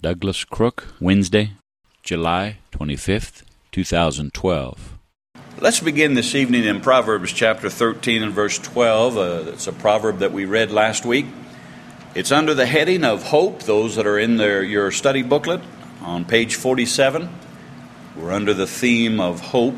Douglas Crook, Wednesday, July 25th, 2012. Let's begin this evening in Proverbs chapter 13 and verse 12. It's a proverb that we read last week. It's under the heading of hope. Those that are in your study booklet on page 47, we're under the theme of hope.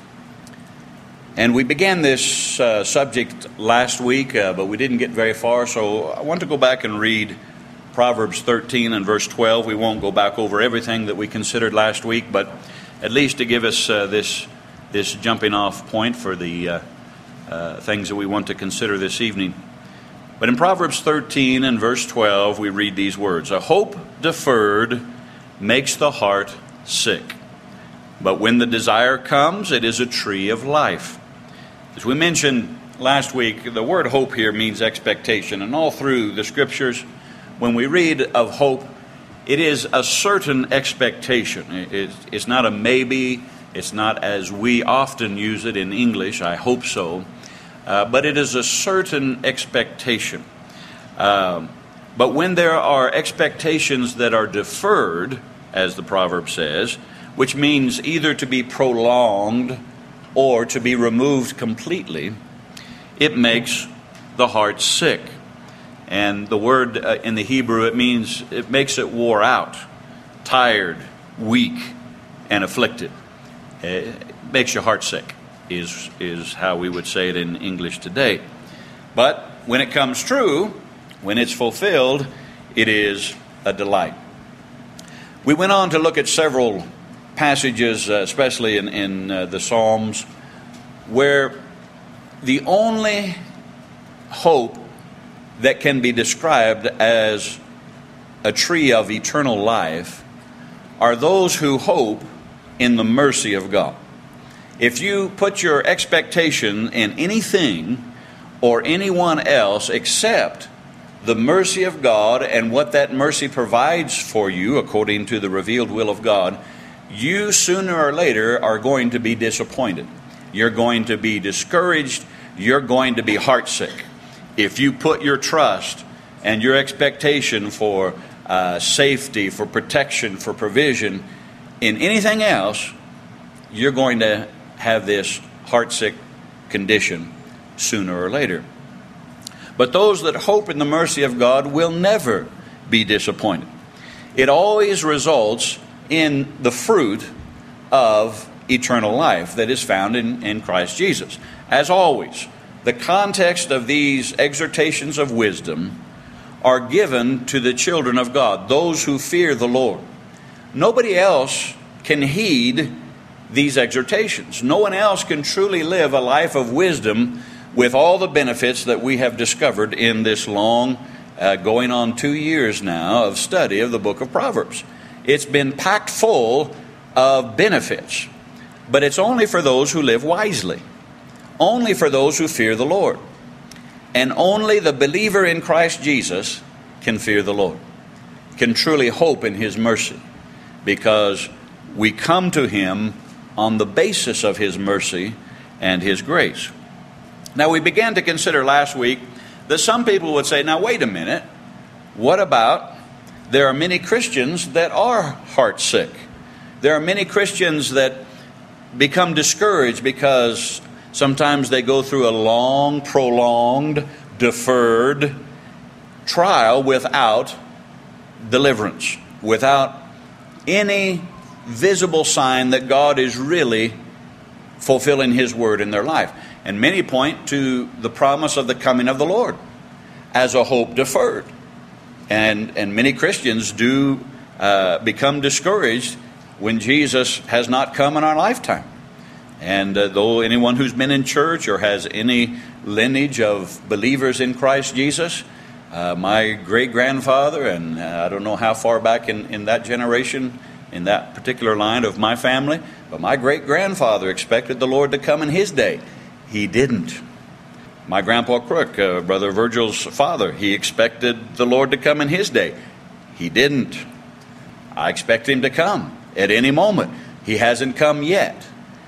And we began this subject last week, but we didn't get very far, so I want to go back and read Proverbs 13 and verse 12. We won't go back over everything that we considered last week, but at least to give us this jumping off point for the things that we want to consider this evening. But in Proverbs 13 and verse 12, we read these words: "A hope deferred makes the heart sick, but when the desire comes, it is a tree of life." As we mentioned last week, the word hope here means expectation, and all through the Scriptures, when we read of hope, it is a certain expectation. It's not a maybe. It's not as we often use it in English, I hope so. But it is a certain expectation. But when there are expectations that are deferred, as the proverb says, which means either to be prolonged or to be removed completely, it makes the heart sick. And the word in the Hebrew, it makes it wore out, tired, weak, and afflicted. It makes your heart sick, is how we would say it in English today. But when it comes true, when it's fulfilled, it is a delight. We went on to look at several passages, especially in the Psalms, where the only hope that can be described as a tree of eternal life are those who hope in the mercy of God. If you put your expectation in anything or anyone else except the mercy of God and what that mercy provides for you according to the revealed will of God, you sooner or later are going to be disappointed. You're going to be discouraged. You're going to be heartsick. If you put your trust and your expectation for safety, for protection, for provision in anything else, you're going to have this heartsick condition sooner or later. But those that hope in the mercy of God will never be disappointed. It always results in the fruit of eternal life that is found in Christ Jesus. As always, the context of these exhortations of wisdom are given to the children of God, those who fear the Lord. Nobody else can heed these exhortations. No one else can truly live a life of wisdom with all the benefits that we have discovered in this long, going on 2 years now, of study of the book of Proverbs. It's been packed full of benefits, but it's only for those who live wisely. Only for those who fear the Lord. And only the believer in Christ Jesus can fear the Lord, can truly hope in His mercy, because we come to Him on the basis of His mercy and His grace. Now, we began to consider last week that some people would say, now wait a minute, what about there are many Christians that are heartsick? There are many Christians that become discouraged because sometimes they go through a long, prolonged, deferred trial without deliverance, without any visible sign that God is really fulfilling His word in their life. And many point to the promise of the coming of the Lord as a hope deferred. And many Christians do become discouraged when Jesus has not come in our lifetime. And though anyone who's been in church or has any lineage of believers in Christ Jesus, my great-grandfather, and I don't know how far back in that generation, in that particular line of my family, but my great-grandfather expected the Lord to come in his day. He didn't. My Grandpa Crook, Brother Virgil's father, he expected the Lord to come in his day. He didn't. I expect Him to come at any moment. He hasn't come yet.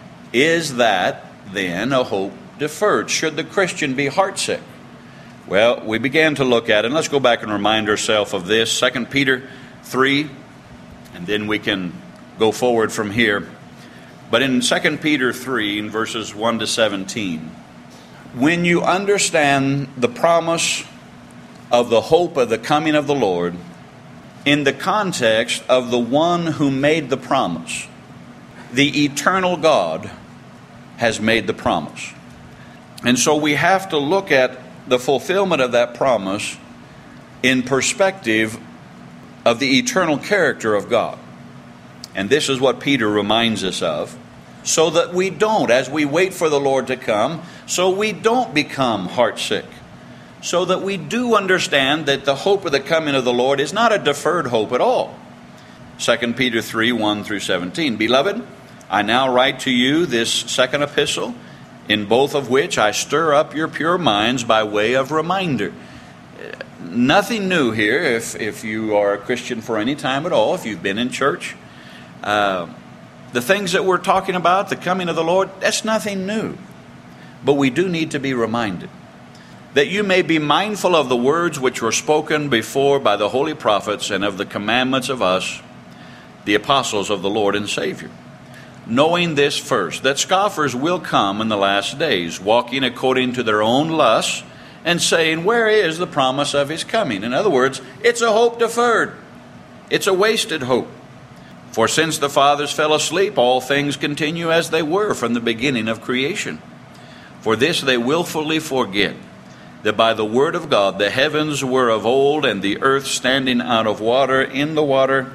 Is that then a hope deferred? Should the Christian be heartsick? Well, we began to look at it, and let's go back and remind ourselves of this. 2 Peter 3 and then we can go forward from here. But in 2 Peter 3, in verses 1 to 17, when you understand the promise of the hope of the coming of the Lord in the context of the one who made the promise, the eternal God has made the promise. And so we have to look at the fulfillment of that promise in perspective of the eternal character of God. And this is what Peter reminds us of, so that we don't, as we wait for the Lord to come, so we don't become heartsick, so that we do understand that the hope of the coming of the Lord is not a deferred hope at all. 2 Peter 3, 1 through 17. Beloved, I now write to you this second epistle, in both of which I stir up your pure minds by way of reminder. Nothing new here if you are a Christian for any time at all, if you've been in church. The things that we're talking about, the coming of the Lord, that's nothing new. But we do need to be reminded that you may be mindful of the words which were spoken before by the holy prophets, and of the commandments of us, the apostles of the Lord and Savior. Knowing this first, that scoffers will come in the last days, walking according to their own lusts, and saying, where is the promise of his coming? In other words, it's a hope deferred. It's a wasted hope. For since the fathers fell asleep, all things continue as they were from the beginning of creation. For this they willfully forget, that by the word of God the heavens were of old, and the earth standing out of water, in the water,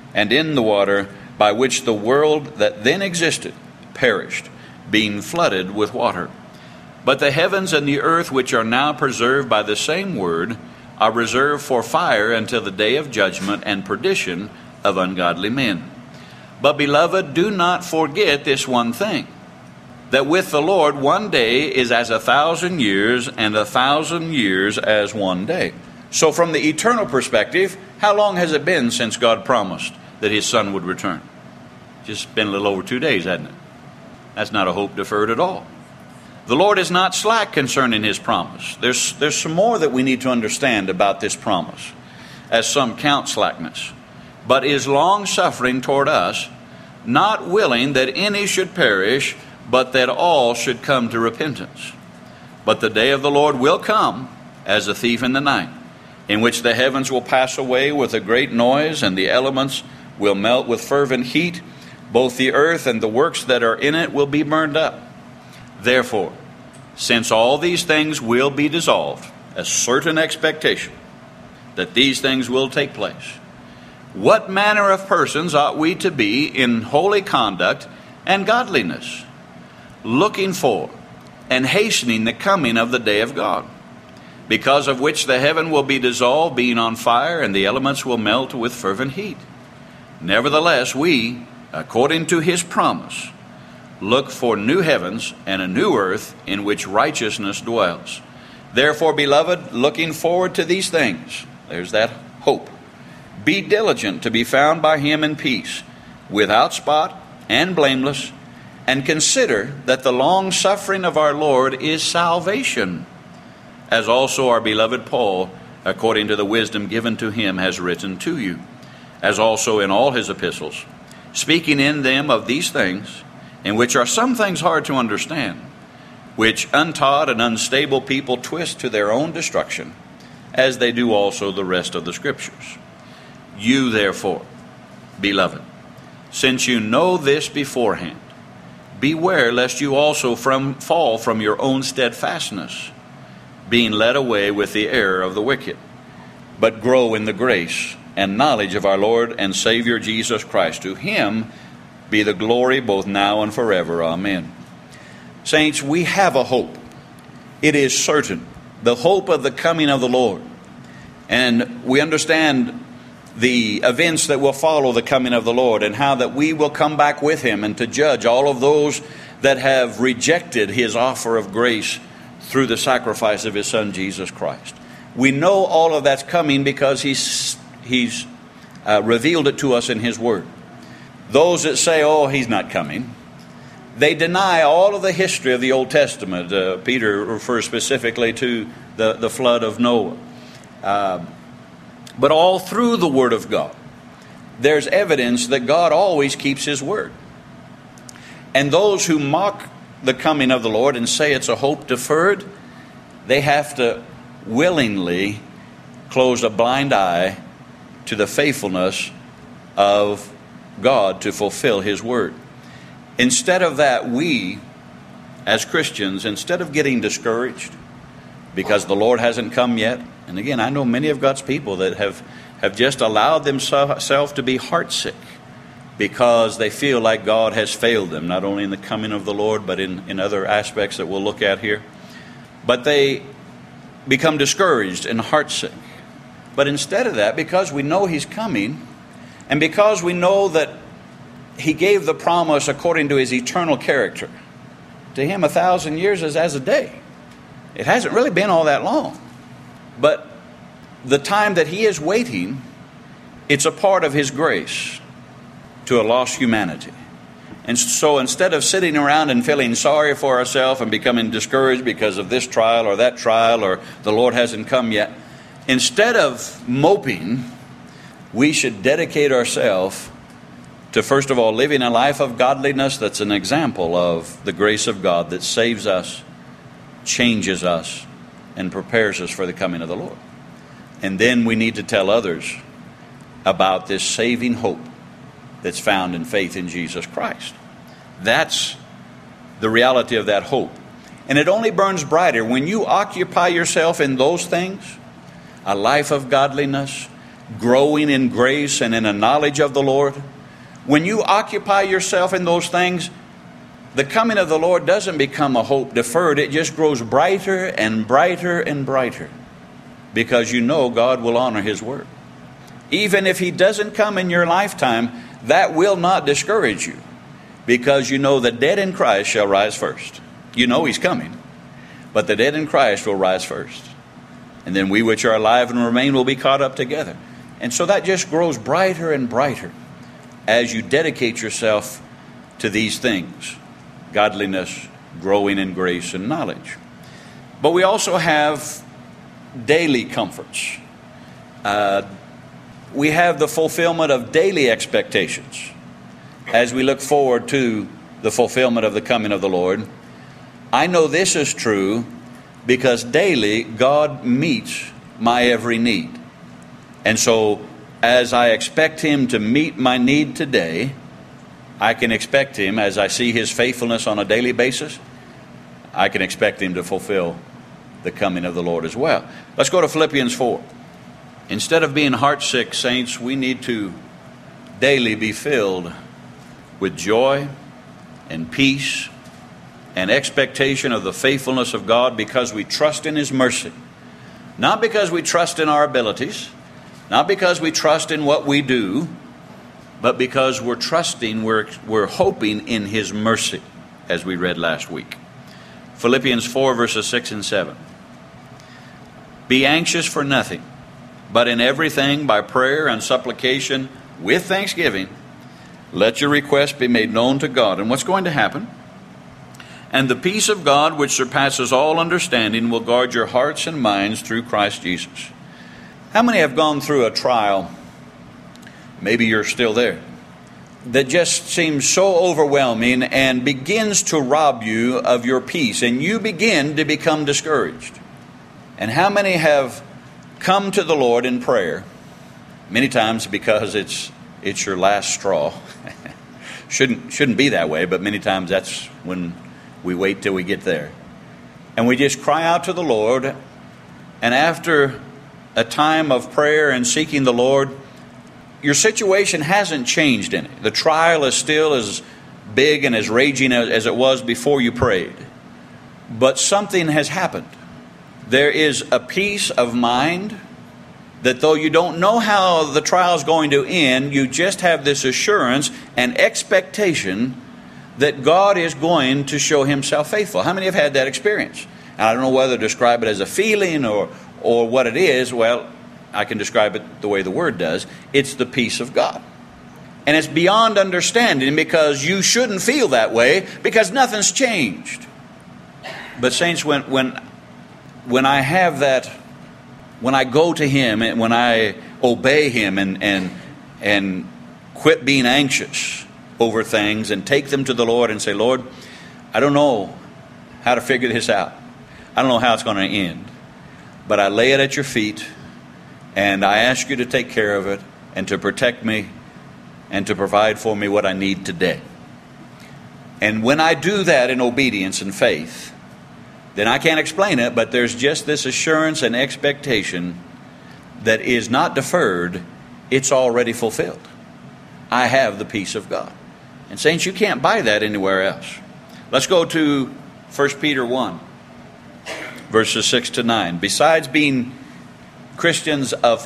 by which the world that then existed perished, being flooded with water. But the heavens and the earth, which are now preserved by the same word, are reserved for fire until the day of judgment and perdition of ungodly men. But, beloved, do not forget this one thing, that with the Lord 1 day is as 1,000 years, and 1,000 years as 1 day. So from the eternal perspective, how long has it been since God promised that his Son would return? Just been a little over 2 days, hasn't it? That's not a hope deferred at all. The Lord is not slack concerning his promise. There's some more that we need to understand about this promise, as some count slackness, but is long-suffering toward us, not willing that any should perish, but that all should come to repentance. But the day of the Lord will come as a thief in the night, in which the heavens will pass away with a great noise, and the elements will melt with fervent heat. Both the earth and the works that are in it will be burned up. Therefore, since all these things will be dissolved, a certain expectation that these things will take place, what manner of persons ought we to be in holy conduct and godliness, looking for and hastening the coming of the day of God, because of which the heaven will be dissolved, being on fire, and the elements will melt with fervent heat? Nevertheless, we, according to his promise, look for new heavens and a new earth in which righteousness dwells. Therefore, beloved, looking forward to these things, there's that hope, be diligent to be found by him in peace, without spot and blameless, and consider that the long suffering of our Lord is salvation, as also our beloved Paul, according to the wisdom given to him, has written to you, as also in all his epistles, speaking in them of these things, in which are some things hard to understand, which untaught and unstable people twist to their own destruction, as they do also the rest of the Scriptures. You therefore, beloved, since you know this beforehand, beware lest you also fall from your own steadfastness, being led away with the error of the wicked, but grow in the grace and knowledge of our Lord and Savior Jesus Christ. To him be the glory both now and forever. Amen. Saints, we have a hope. It is certain. The hope of the coming of the Lord. And we understand the events that will follow the coming of the Lord, and how that we will come back with him and to judge all of those that have rejected his offer of grace through the sacrifice of his Son, Jesus Christ. We know all of that's coming because he's revealed it to us in his word. Those that say, oh, he's not coming, they deny all of the history of the Old Testament. Peter refers specifically to the flood of Noah. But all through the Word of God, there's evidence that God always keeps His word. And those who mock the coming of the Lord and say it's a hope deferred, they have to willingly close a blind eye to the faithfulness of God to fulfill His word. Instead of that, we, as Christians, instead of getting discouraged because the Lord hasn't come yet, and again, I know many of God's people that have just allowed themselves to be heartsick because they feel like God has failed them, not only in the coming of the Lord, but in other aspects that we'll look at here. But they become discouraged and heartsick. But instead of that, because we know He's coming, and because we know that He gave the promise according to His eternal character, to Him 1,000 years is as a day. It hasn't really been all that long. But the time that He is waiting, it's a part of His grace to a lost humanity. And so instead of sitting around and feeling sorry for ourselves and becoming discouraged because of this trial or that trial or the Lord hasn't come yet, instead of moping, we should dedicate ourselves to, first of all, living a life of godliness that's an example of the grace of God that saves us, changes us, and prepares us for the coming of the Lord. And then we need to tell others about this saving hope that's found in faith in Jesus Christ. That's the reality of that hope. And it only burns brighter when you occupy yourself in those things, a life of godliness, growing in grace and in a knowledge of the Lord. When you occupy yourself in those things, the coming of the Lord doesn't become a hope deferred. It just grows brighter and brighter and brighter because you know God will honor His word. Even if He doesn't come in your lifetime, that will not discourage you because you know the dead in Christ shall rise first. You know He's coming, but the dead in Christ will rise first. And then we which are alive and remain will be caught up together. And so that just grows brighter and brighter as you dedicate yourself to these things. Godliness, growing in grace and knowledge. But we also have daily comforts. We have the fulfillment of daily expectations as we look forward to the fulfillment of the coming of the Lord. I know this is true because daily God meets my every need. And so as I expect Him to meet my need today, I can expect Him, as I see His faithfulness on a daily basis, I can expect Him to fulfill the coming of the Lord as well. Let's go to Philippians 4. Instead of being heartsick, saints, we need to daily be filled with joy and peace and expectation of the faithfulness of God because we trust in His mercy. Not because we trust in our abilities, not because we trust in what we do, but because we're trusting, we're hoping in His mercy, as we read last week. Philippians 4, verses 6 and 7. Be anxious for nothing, but in everything by prayer and supplication with thanksgiving, let your requests be made known to God. And what's going to happen? And the peace of God, which surpasses all understanding, will guard your hearts and minds through Christ Jesus. How many have gone through a trial, maybe you're still there, that just seems so overwhelming and begins to rob you of your peace, and you begin to become discouraged? And how many have come to the Lord in prayer, many times because it's your last straw? Shouldn't be that way, but many times that's when we wait till we get there. And we just cry out to the Lord, and after a time of prayer and seeking the Lord, your situation hasn't changed in it. The trial is still as big and as raging as it was before you prayed. But something has happened. There is a peace of mind that though you don't know how the trial is going to end, you just have this assurance and expectation that God is going to show Himself faithful. How many have had that experience? And I don't know whether to describe it as a feeling or what it is. Well, I can describe it the way the Word does. It's the peace of God. And it's beyond understanding because you shouldn't feel that way because nothing's changed. But saints, when I have that, when I go to Him and when I obey Him and Quit being anxious over things and take them to the Lord and say, Lord, I don't know how to figure this out. I don't know how it's going to end. But I lay it at your feet, and I ask you to take care of it and to protect me and to provide for me what I need today. And when I do that in obedience and faith, then I can't explain it, but there's just this assurance and expectation that is not deferred. It's already fulfilled. I have the peace of God. And saints, you can't buy that anywhere else. Let's go to 1 Peter 1, verses 6 to 9. Besides being Christians of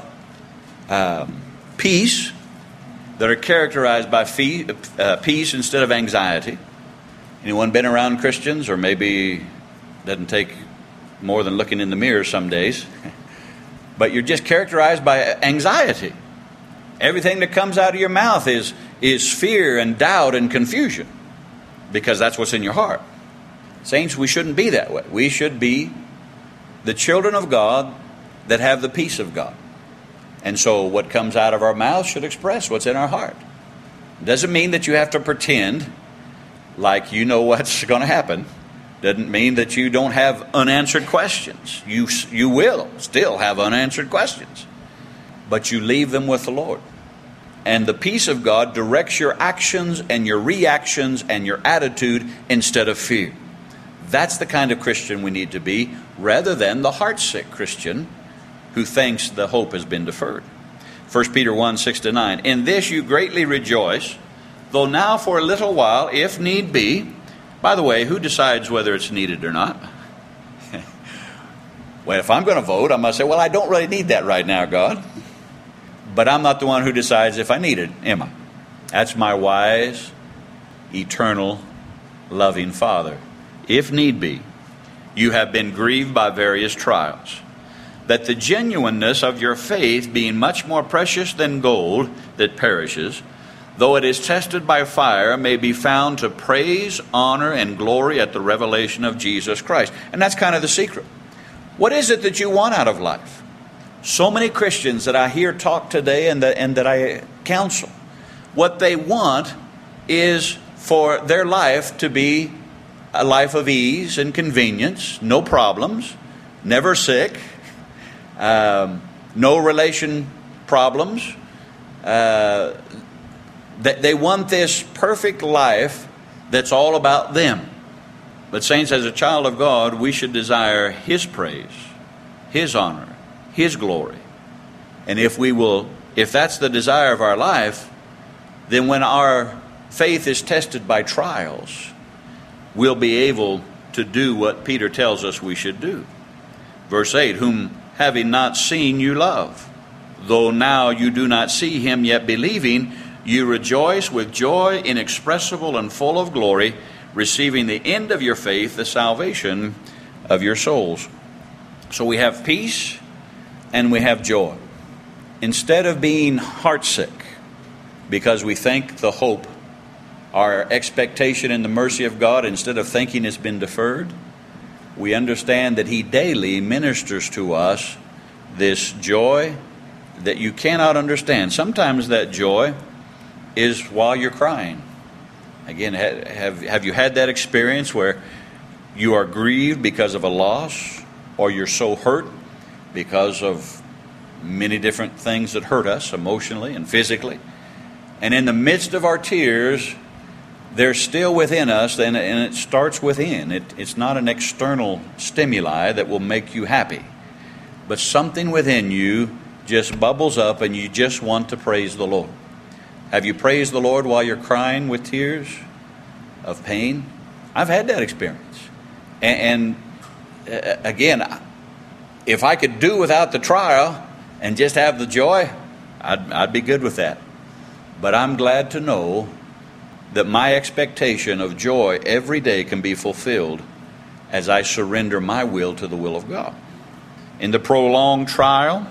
peace, that are characterized by peace instead of anxiety. Anyone been around Christians, or maybe doesn't take more than looking in the mirror some days, but you're just characterized by anxiety. Everything that comes out of your mouth is fear and doubt and confusion, because that's what's in your heart. Saints, we shouldn't be that way. We should be the children of God that have the peace of God. And so what comes out of our mouth should express what's in our heart. Doesn't mean that you have to pretend like you know what's going to happen. Doesn't mean that you don't have unanswered questions. You will still have unanswered questions. But you leave them with the Lord. And the peace of God directs your actions and your reactions and your attitude instead of fear. That's the kind of Christian we need to be, rather than the heartsick Christian who thinks the hope has been deferred. 1 Peter 1, 6 to 9. In this you greatly rejoice, though now for a little while, if need be. By the way, who decides whether it's needed or not? Well, if I'm going to vote, I'm going to say, well, I don't really need that right now, God. But I'm not the one who decides if I need it, am I? That's my wise, eternal, loving Father. If need be, you have been grieved by various trials, that the genuineness of your faith, being much more precious than gold that perishes, though it is tested by fire, may be found to praise, honor, and glory at the revelation of Jesus Christ. And that's kind of the secret. What is it that you want out of life? So many Christians that I hear talk today and that I counsel, what they want is for their life to be a life of ease and convenience, no problems, never sick, no relation problems. They want this perfect life that's all about them. But saints, as a child of God, we should desire His praise, His honor, His glory. And if that's the desire of our life, then when our faith is tested by trials, we'll be able to do what Peter tells us we should do. Verse 8, whom having not seen you love, though now you do not see Him, yet believing, you rejoice with joy inexpressible and full of glory, receiving the end of your faith, the salvation of your souls. So we have peace and we have joy. Instead of being heartsick because we think the hope, our expectation in the mercy of God, instead of thinking it's been deferred, we understand that He daily ministers to us this joy that you cannot understand. Sometimes that joy is while you're crying. Again, have you had that experience where you are grieved because of a loss, or you're so hurt because of many different things that hurt us emotionally and physically? And in the midst of our tears, they're still within us, and it starts within. It's not an external stimuli that will make you happy, but something within you just bubbles up and you just want to praise the Lord. Have you praised the Lord while you're crying with tears of pain? I've had that experience. And again, if I could do without the trial and just have the joy, I'd be good with that. But I'm glad to know that my expectation of joy every day can be fulfilled as I surrender my will to the will of God. In the prolonged trial,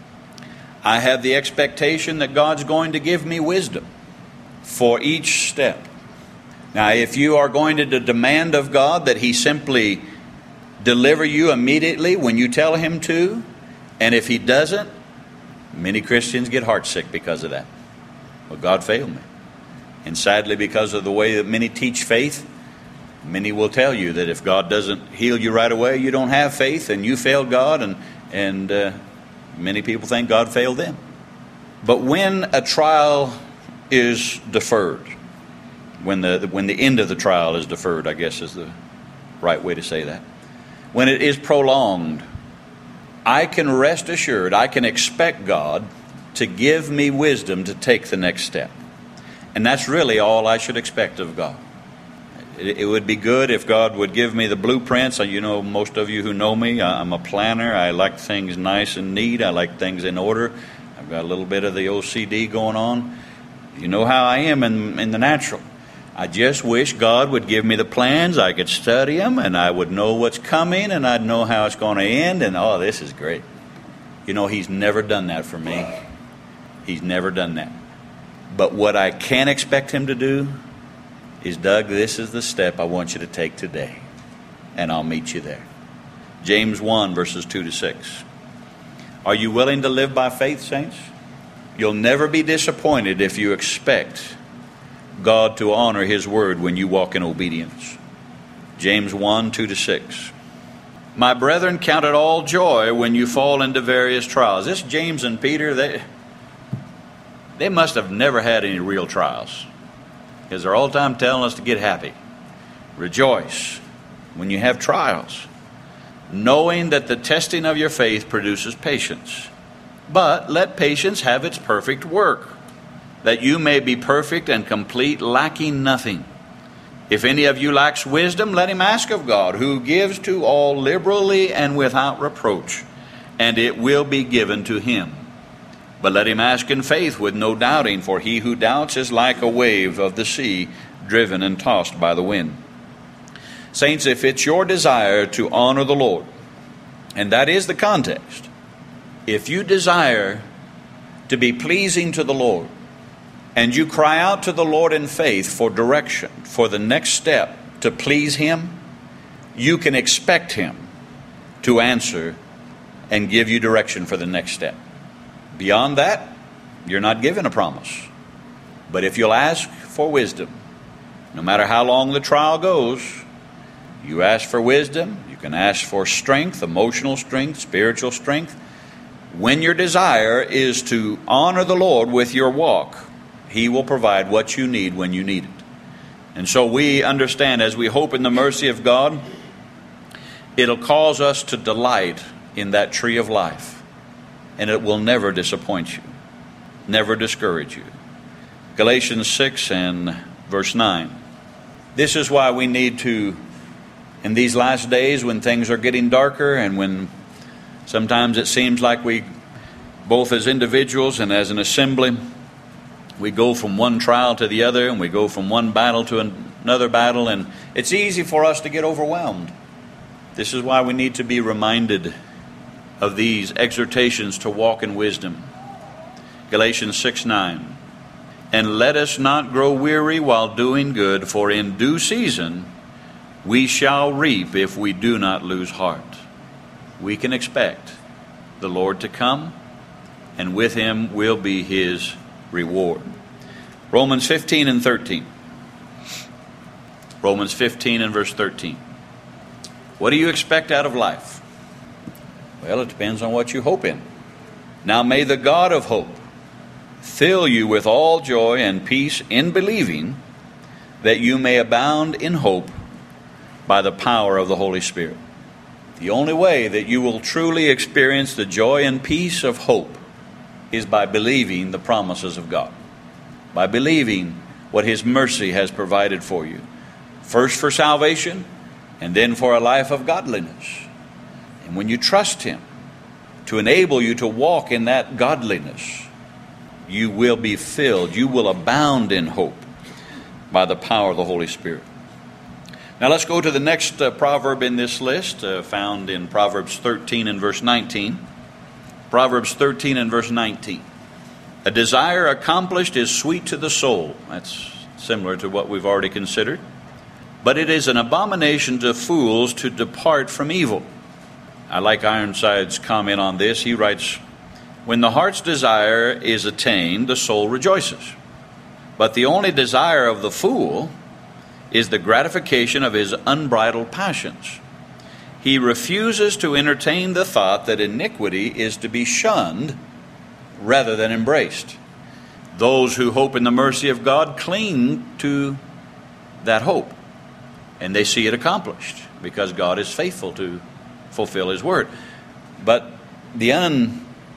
I have the expectation that God's going to give me wisdom for each step. Now, if you are going to demand of God that He simply deliver you immediately when you tell Him to, and if He doesn't, many Christians get heartsick because of that. Well, God failed me. And sadly, because of the way that many teach faith, many will tell you that if God doesn't heal you right away, you don't have faith and you failed God, and many people think God failed them. But when a trial is deferred, when the end of the trial is deferred, I guess is the right way to say that, when it is prolonged, I can rest assured, I can expect God to give me wisdom to take the next step. And that's really all I should expect of God. It would be good if God would give me the blueprints. You know, most of you who know me, I'm a planner. I like things nice and neat. I like things in order. I've got a little bit of the OCD going on. You know how I am in the natural. I just wish God would give me the plans. I could study them, and I would know what's coming, and I'd know how it's going to end, and oh, this is great. You know, He's never done that for me. He's never done that. But what I can expect Him to do is, Doug, this is the step I want you to take today, and I'll meet you there. James 1, verses 2 to 6. Are you willing to live by faith, saints? You'll never be disappointed if you expect God to honor His word when you walk in obedience. James 1, 2 to 6. My brethren, count it all joy when you fall into various trials. This James and Peter, they must have never had any real trials, because they're all the time telling us to get happy. Rejoice when you have trials, knowing that the testing of your faith produces patience. But let patience have its perfect work, that you may be perfect and complete, lacking nothing. If any of you lacks wisdom, let him ask of God, who gives to all liberally and without reproach, and it will be given to him. But let him ask in faith with no doubting, for he who doubts is like a wave of the sea, driven and tossed by the wind. Saints, if it's your desire to honor the Lord, and that is the context, if you desire to be pleasing to the Lord, and you cry out to the Lord in faith for direction, for the next step to please Him, you can expect Him to answer and give you direction for the next step. Beyond that, you're not given a promise. But if you'll ask for wisdom, no matter how long the trial goes, you ask for wisdom, you can ask for strength, emotional strength, spiritual strength. When your desire is to honor the Lord with your walk, He will provide what you need when you need it. And so we understand, as we hope in the mercy of God, it'll cause us to delight in that tree of life. And it will never disappoint you, never discourage you. Galatians 6 and verse 9. This is why we need to, in these last days when things are getting darker and when sometimes it seems like we, both as individuals and as an assembly, we go from one trial to the other, and we go from one battle to another battle, and it's easy for us to get overwhelmed. This is why we need to be reminded of these exhortations to walk in wisdom. Galatians 6:9. And let us not grow weary while doing good, for in due season we shall reap if we do not lose heart. We can expect the Lord to come, and with Him will be His reward. Romans 15 and 13. Romans 15 and verse 13. What do you expect out of life? Well, it depends on what you hope in. Now may the God of hope fill you with all joy and peace in believing, that you may abound in hope by the power of the Holy Spirit. The only way that you will truly experience the joy and peace of hope is by believing the promises of God, by believing what His mercy has provided for you, first for salvation and then for a life of godliness. And when you trust Him to enable you to walk in that godliness, you will be filled, you will abound in hope by the power of the Holy Spirit. Now let's go to the next proverb in this list, found in Proverbs 13 and verse 19. Proverbs 13 and verse 19. A desire accomplished is sweet to the soul. That's similar to what we've already considered. But it is an abomination to fools to depart from evil. I like Ironside's comment on this. He writes, when the heart's desire is attained, the soul rejoices. But the only desire of the fool is the gratification of his unbridled passions. He refuses to entertain the thought that iniquity is to be shunned rather than embraced. Those who hope in the mercy of God cling to that hope, and they see it accomplished because God is faithful to fulfill His word. But the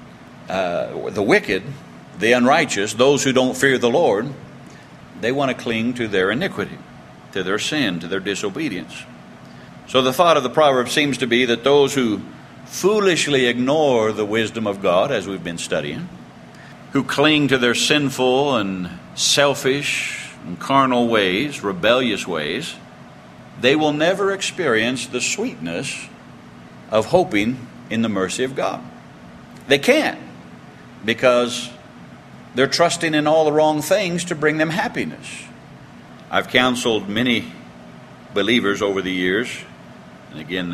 wicked, the unrighteous, those who don't fear the Lord, they want to cling to their iniquity, to their sin, to their disobedience. So the thought of the proverb seems to be that those who foolishly ignore the wisdom of God, as we've been studying, who cling to their sinful and selfish and carnal ways, rebellious ways, they will never experience the sweetness of hoping in the mercy of God. They can't, because they're trusting in all the wrong things to bring them happiness. I've counseled many believers over the years, and again,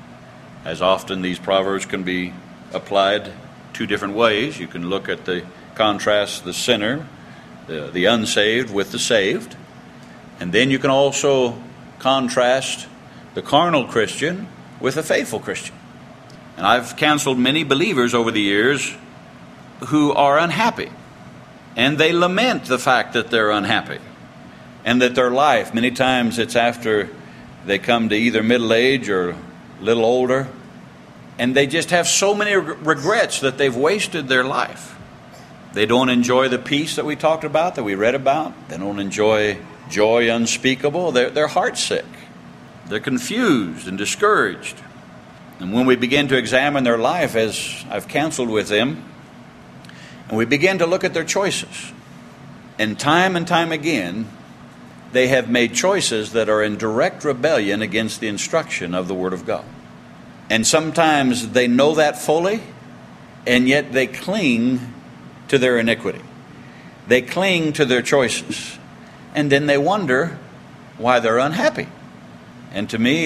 as often these proverbs can be applied two different ways. You can look at the contrast the sinner, the unsaved with the saved, and then you can also contrast the carnal Christian with a faithful Christian. And I've counseled many believers over the years who are unhappy, and they lament the fact that they're unhappy, and that their life, many times it's after they come to either middle age or a little older, and they just have so many regrets that they've wasted their life. They don't enjoy the peace that we talked about, that we read about. They don't enjoy joy unspeakable. They're heartsick. They're confused and discouraged. And when we begin to examine their life, as I've counseled with them, and we begin to look at their choices, and time again, they have made choices that are in direct rebellion against the instruction of the Word of God. And sometimes they know that fully, and yet they cling to their iniquity. They cling to their choices. And then they wonder why they're unhappy. And to me,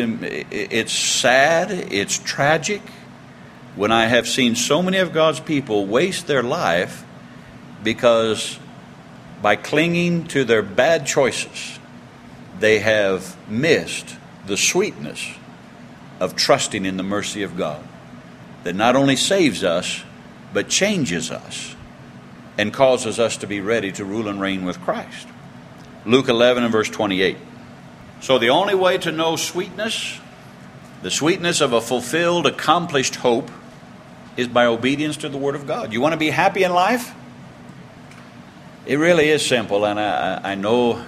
it's sad, it's tragic, when I have seen so many of God's people waste their life because by clinging to their bad choices, they have missed the sweetness of trusting in the mercy of God, that not only saves us, but changes us and causes us to be ready to rule and reign with Christ. Luke 11 and verse 28. So the only way to know sweetness, the sweetness of a fulfilled, accomplished hope, is by obedience to the Word of God. You want to be happy in life? It really is simple, and I know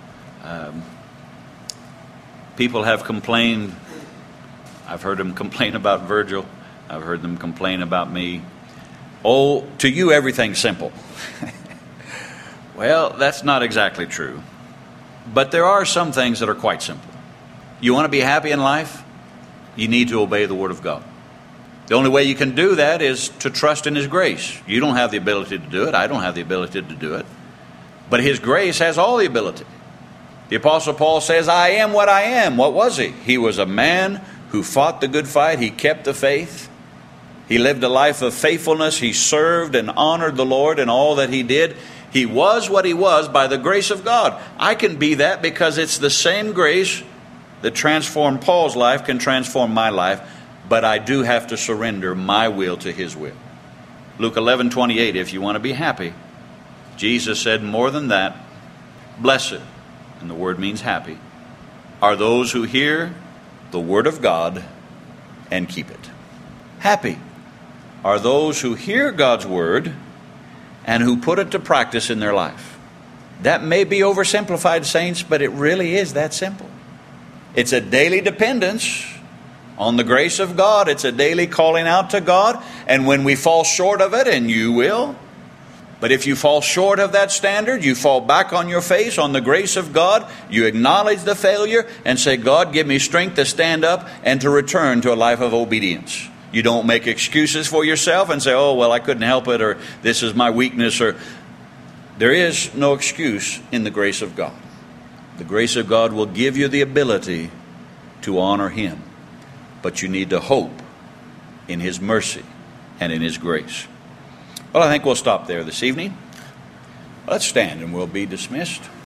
people have complained. I've heard them complain about Virgil. I've heard them complain about me. Oh, to you everything's simple. Well, that's not exactly true. But there are some things that are quite simple. You want to be happy in life? You need to obey the Word of God. The only way you can do that is to trust in His grace. You don't have the ability to do it. I don't have the ability to do it. But His grace has all the ability. The Apostle Paul says, I am what I am. What was he? He was a man who fought the good fight. He kept the faith. He lived a life of faithfulness. He served and honored the Lord in all that he did. He was what he was by the grace of God. I can be that because it's the same grace that transformed Paul's life can transform my life. But I do have to surrender my will to His will. Luke 11:28, if you want to be happy, Jesus said more than that, blessed, and the word means happy, are those who hear the word of God and keep it. Happy are those who hear God's word and who put it to practice in their life. That may be oversimplified, saints, but it really is that simple. It's a daily dependence on the grace of God. It's a daily calling out to God. And when we fall short of it, and you will, but if you fall short of that standard, you fall back on your face on the grace of God, you acknowledge the failure and say, God, give me strength to stand up and to return to a life of obedience. You don't make excuses for yourself and say, oh, well, I couldn't help it, or this is my weakness, or there is no excuse in the grace of God. The grace of God will give you the ability to honor Him. But you need to hope in His mercy and in His grace. Well, I think we'll stop there this evening. Let's stand and we'll be dismissed.